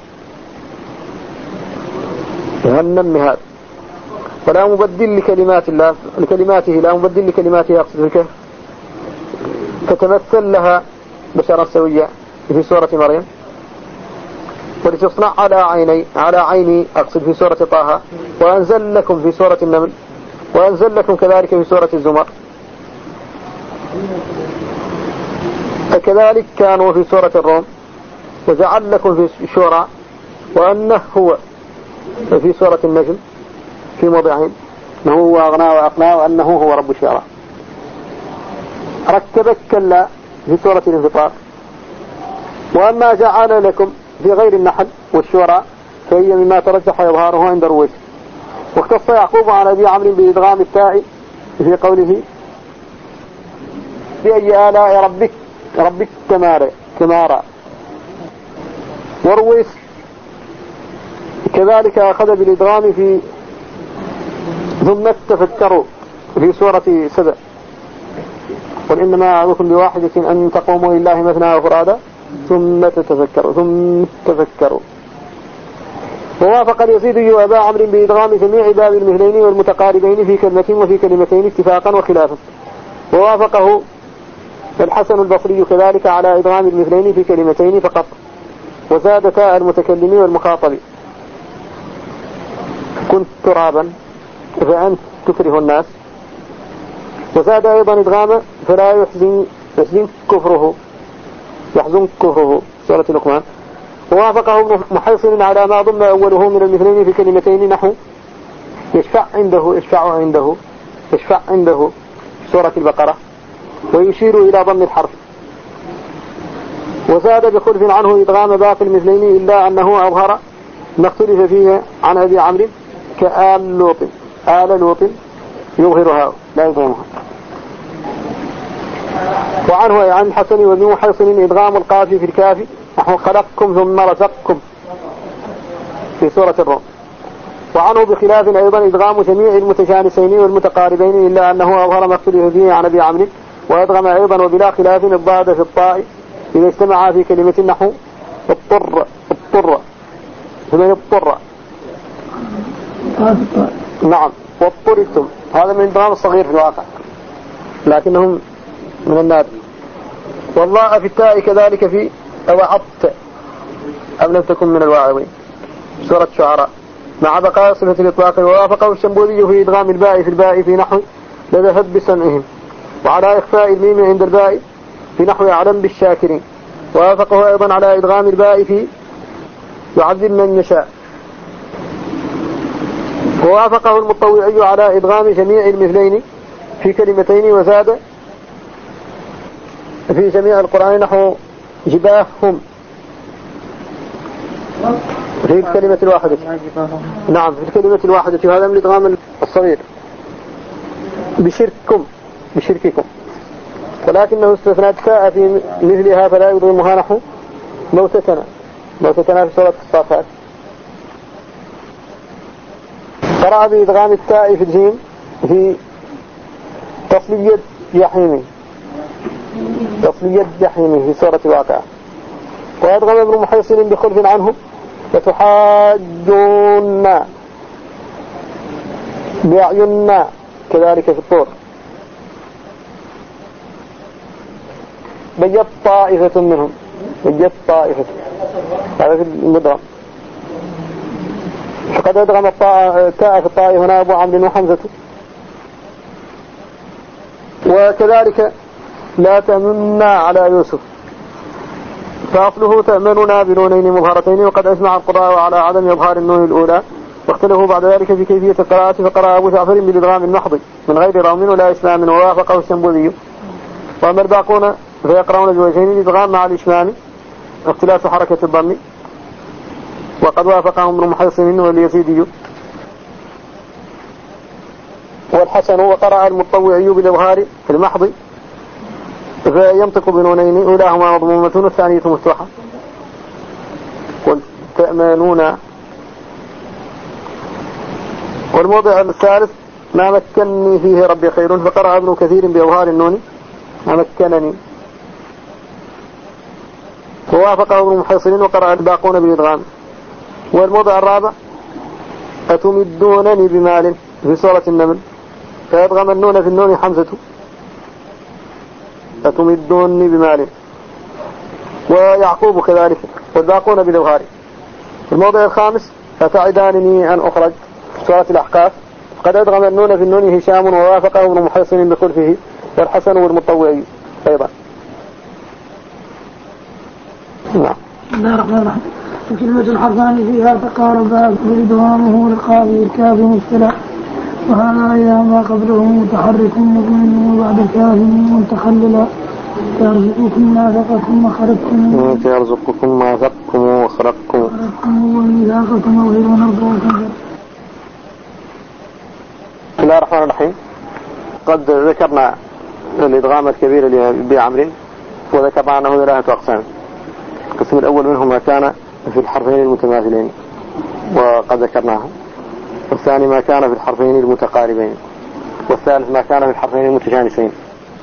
جهنم مهاد. فلا مبدل لكلمات الله لكلماته، لا مبدل لكلماته أقصد الكهف، فتمثل لها بشرا سويا في سورة مريم، ولتصنع على عيني أقصد في سورة طه، وأنزل لكم في سورة النمل، وأنزل لكم كذلك في سورة الزمر. فكذلك كانوا في سورة الروم، وجعل لكم في الشورى، وأنه هو في سورة النجم في موضعين، أنه هو أغنى وأقنى، وأنه هو رب الشعراء. ركبت كلا في سورة الانفطار. وأما جعل لكم في غير النحل والشورى فهي مما ترجح إظهاره عند رويس. واختص يعقوب عن أبي عمرو بإدغام التاء في قوله بأي آلاء ربك كمارا. ورويس كذلك أخذ بالإدغام في ثم تفكروا في سورة سبأ قل إنما أعظكم بواحدة أن تقوموا لله مثنى وفرادا ثم تفكروا. ووافق اليزيدي وأبا عمرو بإدغام جميع باب المثلين والمتقاربين في كلمة وفي كلمتين اتفاقا وخلافا. ووافقه الحسن البصري كذلك على إدغام المثلين في كلمتين فقط، وزاد تاء المتكلم والمخاطب كنت ترابا فأنت تكره الناس. وزاد أيضا إدغام فلا يحزن كفره سورة لقمان. ووافقه ابن محيصن على ما ضم أوله من المثلين في كلمتين نحو يشفع عنده سورة البقرة ويشير إلى ضم الحرف. وزاد بخلف عنه إدغام باقي المثلين إلا أنه أظهر ما اختلف فيه عن أبي عمرو كآل لوط يظهرها لا يظهرها. وعنه عن الحسن وابن محيصن إدغام القاف في الكاف نحو خلقكم ثم رزقكم في سورة الروم. وعنه بخلاف أيضا إدغام جميع المتجانسين والمتقاربين إلا أنه أظهر ما اختلف فيه عن أبي عمرو. وأدغم أيضا وبلا خلاف الضاد في الطاء إذا اجتمعا في كلمة نحو اضطر نعم واضطرتم. هذا من الإدغام الصغير في الواقع لكنهم من النادر. والله في التاء كذلك في وعظت أم لم تكن من الواعظين سورة الشعراء مع بقاء صفة الإطلاق. ووافقه الشنبوذي في إدغام الباء في الباء في نحو لذهب بسمعهم، وعلى إخفاء الميم عند الباء في نحو أعلم بالشاكرين. ووافقه أيضا على إدغام الباء في يعذب من يشاء. ووافقه المطوعي على إدغام جميع المثلين في كلمتين، وزاد في جميع القرآن نحو جباههم في الكلمة الواحدة. نعم في الكلمة الواحدة. وهذا من الإدغام الصغير. بشرككم ولكنه استثنى التاء في مثلها فلا يضمها نحو موتتنا في سورة الصافات. قرأ بإدغام التاء في الجيم في تصلية جحيمه في سورة الواقعة. وأدغم ابن محيصن بخلف عنه فتحاجون بأعيننا كذلك في الطور. بيت طائفة منهم هذا في المدغم. فقد أدغم التاء في الطاء هنا أبو عمرو وحمزة. وكذلك لا تأمنا على يوسف فأصله تأمننا بنونين مظهرتين. وقد أجمع القراء على عدم إظهار النون الأولى، واختلفوا بعد ذلك في كيفية القراءة، فقرأ أبو جعفر بالإدغام المحض من غير روم ولا إسلام، ووافقه الشنبوذي. وأما الباقون فيقرأون بوجهين الإدغام مع الإشمام اختلاف حركة الضم، وقد وافقهم ابن محيصن واليزيدي والحسن. وقرأ المطوعي بالإظهار في المحض فينطق بنونين أولاهما مضمومة والثانية مفتوحة. قل تأمنون. والموضع الثالث ما مكنني فيه ربي خير، فقرأ ابن كثير بإظهار النون ما مكنني، ووافقه ابن محيصن. وقرأ الباقون بالإدغام. والموضع الرابع أتمدونني بمال في سورة النمل، فيدغم النون في النون حمزة أتمدونني بمال. ويعقوب كذلك، والباقون بالإظهار. الموضع الخامس أتعدانني أن أخرج في سورة الأحقاف، قد أدغم النون في النون هشام، ووافقه ابن محيصن بخلفه والحسن والمطوعي أيضا. نعم. بسم الله الرحمن الرحيم. وكلمة الحرفان فيها تقاربا وإدغامه لقابل الكاف مبتلى، وهذا إذا ما قبله متحرك مطمئن وبعد كاف متخللا، يرزقكم ما ثقتم وخلقكم يرزقكم ما ثقكم وخلقكم وميثاقكم وغير نرضوكم. بسم الله الرحمن الرحيم. قد ذكرنا الإدغام الكبير بعمر، وذكرنا أنه ثلاثة أقسام. القسم الأول منه ما كان في الحرفين المتماثلين وقد ذكرناه، والثاني ما كان في الحرفين المتقاربين، والثالث ما كان في الحرفين المتجانسين.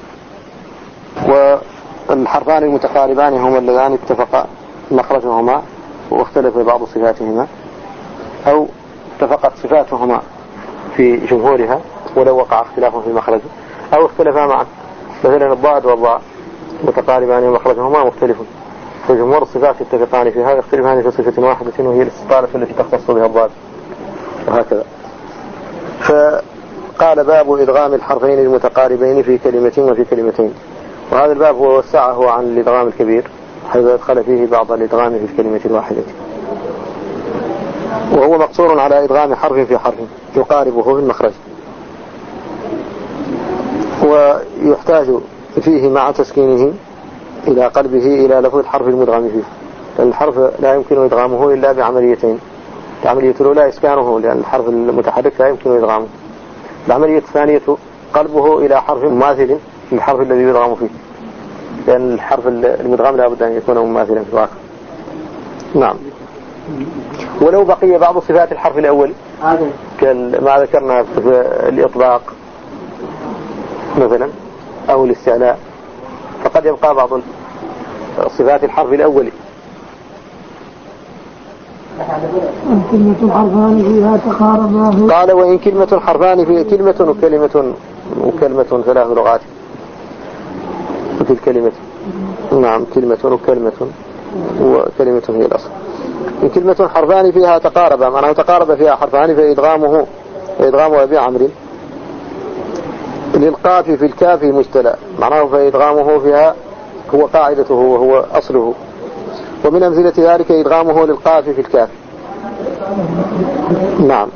والحرفان المتقاربان هما اللذان اتفقا مخرجهما واختلف بعض صفاتهما، أو اتفقت صفاتهما في جمهورها ولو وقع اختلاف في مخرجه، أو اختلفا معا. مثلا الضاد والضاء متقاربان ومخرجهما مختلف، فجمهور الصفات يتفقان في هذا، يختلفان في صفة واحدة وهي الاستطالة التي تختص بها الضاد، وهكذا. فقال باب إدغام الحرفين المتقاربين في كلمة وفي كلمتين، وهذا الباب هو وسعه عن الإدغام الكبير حيث يدخل فيه بعض الإدغام في الكلمة الواحدة، وهو مقصور على إدغام حرف في حرف يقاربه في المخرج، ويحتاج فيه مع تسكينه إلى قلبه إلى لفظ الحرف المدغم فيه، لأن الحرف لا يمكن إدغامه إلا بعمليتين. العملية الأولى إسكانه، لأن الحرف المتحرك لا يمكن إدغامه. العملية الثانية قلبه إلى حرف مماثل للحرف الذي يدغم فيه، لأن الحرف المدغم لا بد أن يكون مماثلا في الواقع. نعم. ولو بقي بعض صفات الحرف الأول كما ذكرنا في الإطلاق مثلا أو الاستعلاء، فقد يبقى بعض صفات الحرف الأول. كلمة الحرفان فيها تقاربا. قال وإن كلمة حرفان في كلمة وكلمة ثلاث لغات في الكلمة. نعم، كلمة وكلمة هي الأصل. إن كلمة حرفان فيها تقاربا، معناه تقارب فيها حرفان فإدغامها بعمر للقاف في الكاف مجتلى، معناه فإدغامه فيها هو قاعدته وهو أصله. ومن أمثلة ذلك إدغامه للقاف في الكاف. نعم.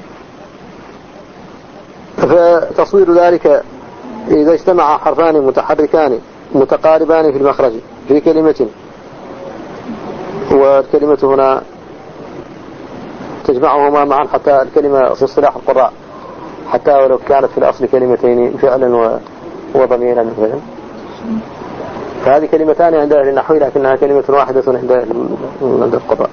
فتصوير ذلك إذا اجتمع حرفان متحركان متقاربان في المخرج في كلمة، والكلمة هنا تجمعهما معا حتى الكلمة في اصطلاح القراء حتى ولو كانت في الأصل كلمتين فعلا وضميرا مثلا، فهذه كلمتان عند أهل النحو لكنها كلمة واحدة عند القراء.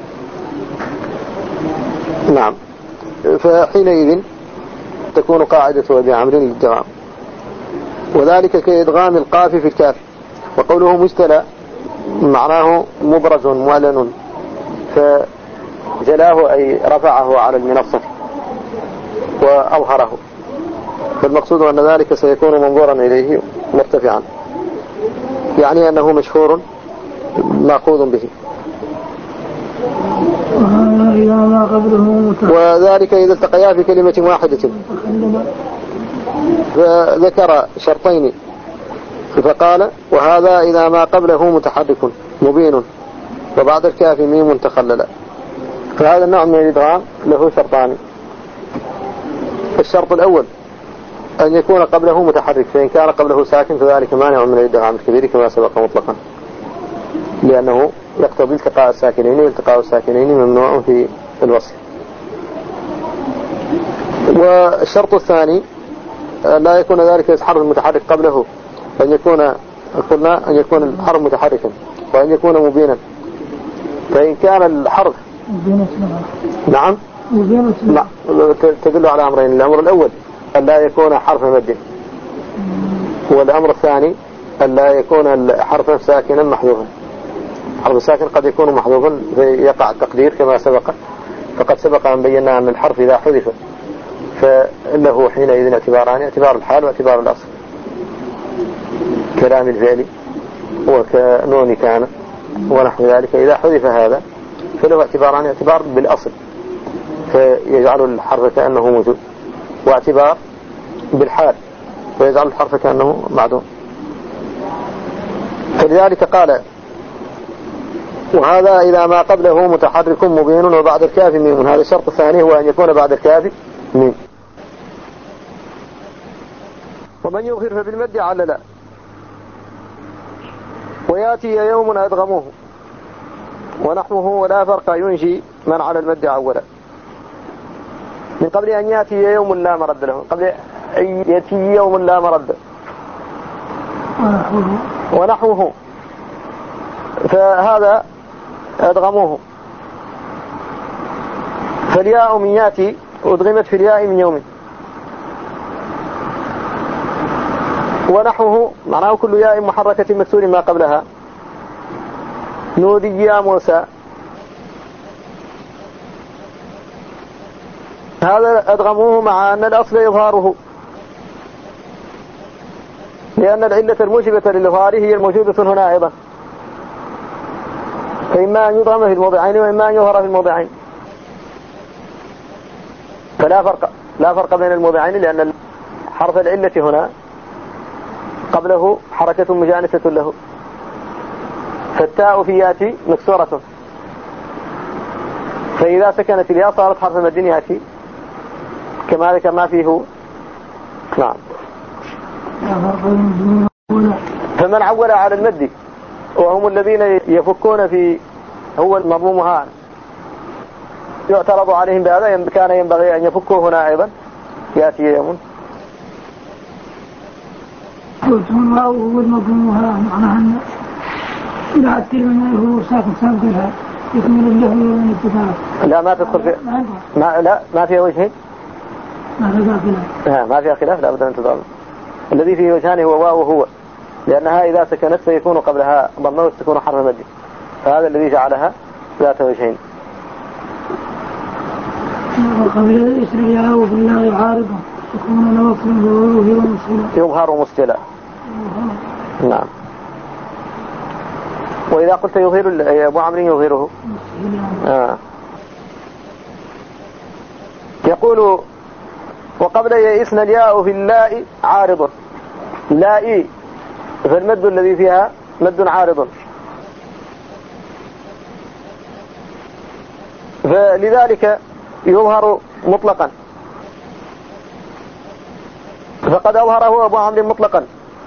نعم. فحينئذ تكون قاعدة بعمر للدغام، وذلك كإدغام القاف في الكاف. وقوله مجتلى معناه مبرز معلن، فجلاه أي رفعه على المنصة وأظهره، فالمقصود أن ذلك سيكون منظورا إليه مرتفعا، يعني أنه مشهور مأخوذ به. وذلك إذا التقيا في كلمة واحدة. فذكر شرطين فقال وهذا إذا ما قبله متحرك مبين وبعد الكاف ميم تخلل. فهذا النوع من الإدغام له شرطان. الشرط الأول أن يكون قبله متحرك، فإن كان قبله ساكن فذلك مانع من الإدغام الكبير كما سبق مطلقا، لأنه يقتضي التقاء الساكنين، والتقاء الساكنين ممنوع في الوصف. والشرط الثاني لا يكون ذلك الحرف المتحرك قبله، أن يكون الحرف متحركا، وأن يكون مبينا. فإن كان الحرف نعم لا تدل على أمرين. الأمر الأول أن لا يكون حرف مد، والأمر الثاني أن لا يكون حرفا ساكنا محذوفا. حرف ساكن قد يكون محذوفا فيقع التقدير كما سبق، فقد سبق أن بينا أن الحرف إذا حذف فإنه حينئذ اعتباران: اعتبار الحال واعتبار الأصل، كلام الفعل وكنون كان ونحو ذلك. إذا حذف هذا فله اعتباران: اعتبار بالأصل فيجعل الحرف كأنه موجود، واعتبار بالحال فيجعل الحرف كأنه معدوم. فلذلك قال وهذا إذا ما قبله متحرك مبين وبعد الكاف ميم. هذا الشرط الثاني هو أن يكون بعد الكاف ميم. ومن يظهر فبالمد علل، ويأتي يوم أدغموه ونحوه ولا فرق ينجي من على المد عولا من قبل أن يأتي يوم لا مرد له قبل أن يأتي يوم لا مرد ونحوه فهذا أدغموه فالياء من يأتي أدغمت في الياء من يوم ونحوه معناه كل ياء محركة مكسور ما قبلها نودي يا موسى هذا أدغموه مع أن الأصل إظهاره لأن العلة الموجبة للإظهار هي الموجودة هنا أيضا فإما أن يضغم في الموضعين وإما أن يظهر في الموضعين فلا فرق بين الموضعين لأن حرف العلة هنا قبله حركة مجانسة له فالتاء في ياتي مكسورة فإذا سكنت الياء صارت حرف مد ياتي كما ذكرنا فيه. نعم. فمن عول على المد وهم الذين يفكون في هو المضموم ها يعترض عليهم بهذا كان ينبغي أن يفكوا هنا أيضا ياتي يوم هو المضموم ها معناها لا أكثر من هو ساكن لها يكمل له من الاتفاق. لا ما تدخل في ما فيها وجهين ما فيها خلاف لا بد أن تضرب الذي فيه وجهان هو واو وهو لأنها إذا سكنت سيكون قبلها ضمه وستكون حرف مد فهذا الذي جعلها ذات وجهين. وقبل إسر الياء في الله عارضا يكون لوصل يظهر مستلا. نعم. وإذا قلت يظهر أبو عمرو يظهره يقول وقبل يئسن الياء في اللاء عارض لاء فالمد الذي فيها مد عارض فلذلك يظهر مطلقا فقد أظهره أبو عمرو مطلقا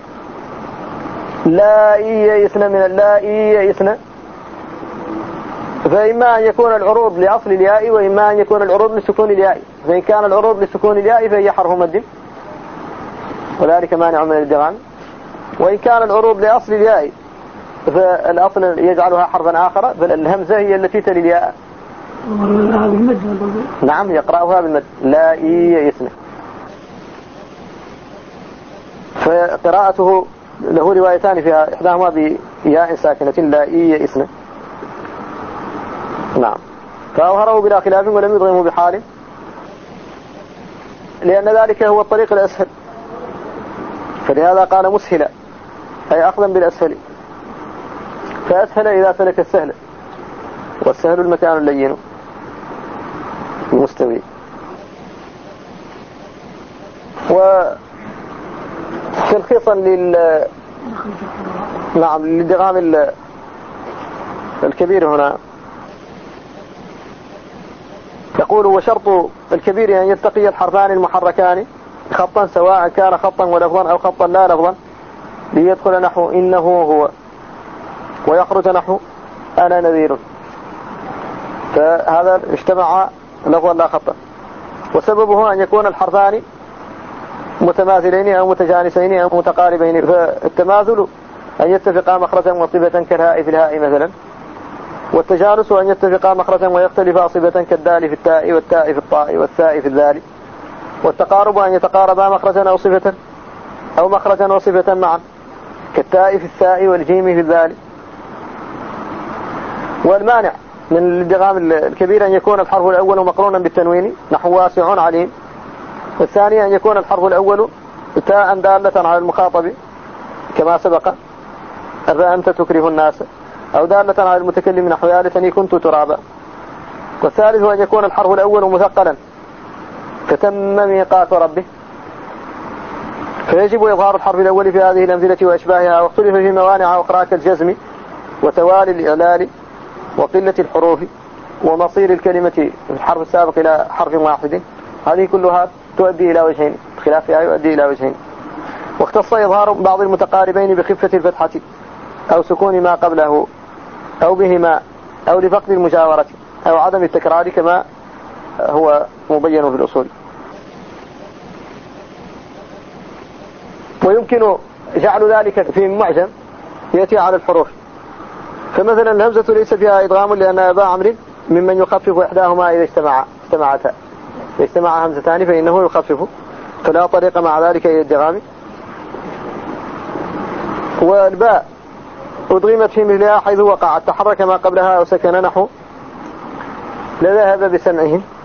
لا يئسن من اللاء يئسن فإما أن يكون العروض لأصل الياء وإما أن يكون العروض لسكون الياء فإن كان العروض لسكون الياء فهي حرف مد وذلك مانع من الادغام وإن كان العروض لأصل الياء فالأصل يجعلها حرفا آخر فالهمزة هي التي تلي الياء. نعم يقرأها بالمد لا يئسن فقراءته له روايتان فيها إحداهما بياء ساكنة لا يئسن. نعم. فأظهره بلا خلاف ولم يضغمه بحال لأن ذلك هو الطريق الأسهل فلهذا قال مسهلا أي أخذا بالأسهل فأسهل إذا سلك السهل والسهل المكان اللين المستوي. وتلخيصا نعم للدغام الكبير هنا يقول وشرط الكبير أن يلتقي الحرفان المحركان خطا سواء كان خطا ولفظا أو خطا لا لفظا ليدخل نحو إنه هو ويخرج نحو أنا نذير فهذا اجتمع لفظا لا خطا وسببه أن يكون الحرفان متماثلين أو متجانسين أو متقاربين فالتماثل أن يتفقا مخرجا وصفة كالهاء في الهاء مثلا والتجانس أن يتفقا مخرجا ويختلفا صفة كالدال في التاء والتاء في الطاء والثاء في الذال والتقارب أن يتقاربا مخرجا أو صفة أو مخرجا وصفة معا كالتاء في الثاء والجيم في الذال. والمانع من الادغام الكبير أن يكون الحرف الأول مقرونا بالتنوين نحو واسع عليم والثاني أن يكون الحرف الأول تاء دالة على المخاطب كما سبق أنت تكره الناس أو دالة على المتكلم نحو يا ليتني كنت ترابا. والثالث أن يكون الحرف الأول مثقلا فتم ميقات ربه فيجب إظهار الحرف الأول في هذه الأمثلة وأشباهها واختلف في موانع أخرى كالجزم وتوالي الإعلال وقلة الحروف ومصير الكلمة الحرف السابق إلى حرف واحد هذه كلها تؤدي إلى وجهين خلافها يؤدي إلى وجهين. واختص إظهار بعض المتقاربين بخفة الفتحة أو سكون ما قبله أو بهما أو لفقد المجاورة أو عدم التكرار كما هو مبين في الأصول. ويمكن جعل ذلك في معجم يأتي على الحروف، فمثلا الهمزة ليس فيها إدغام لأن أبا عمرو ممن يخفف إحداهما إذا اجتمعتا، إذا اجتمع همزتان فإنه يخفف، فلا طريق مع ذلك إلى الادغام. والباء أدغمت في مثلها حيث وقعت تحرك ما قبلها أو سكن نحو لذهب بسمعهم